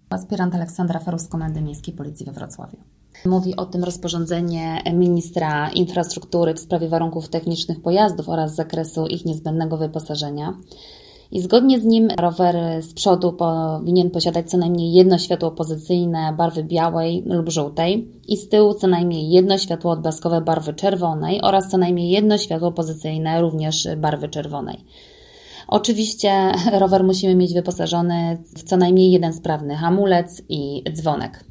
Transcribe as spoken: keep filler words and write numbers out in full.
Aspirant Aleksandra Ferus z Komendy Miejskiej Policji we Wrocławiu. Mówi o tym rozporządzenie ministra infrastruktury w sprawie warunków technicznych pojazdów oraz zakresu ich niezbędnego wyposażenia. I zgodnie z nim rower z przodu powinien posiadać co najmniej jedno światło opozycyjne barwy białej lub żółtej i z tyłu co najmniej jedno światło odblaskowe barwy czerwonej oraz co najmniej jedno światło opozycyjne również barwy czerwonej. Oczywiście rower musimy mieć wyposażony w co najmniej jeden sprawny hamulec i dzwonek.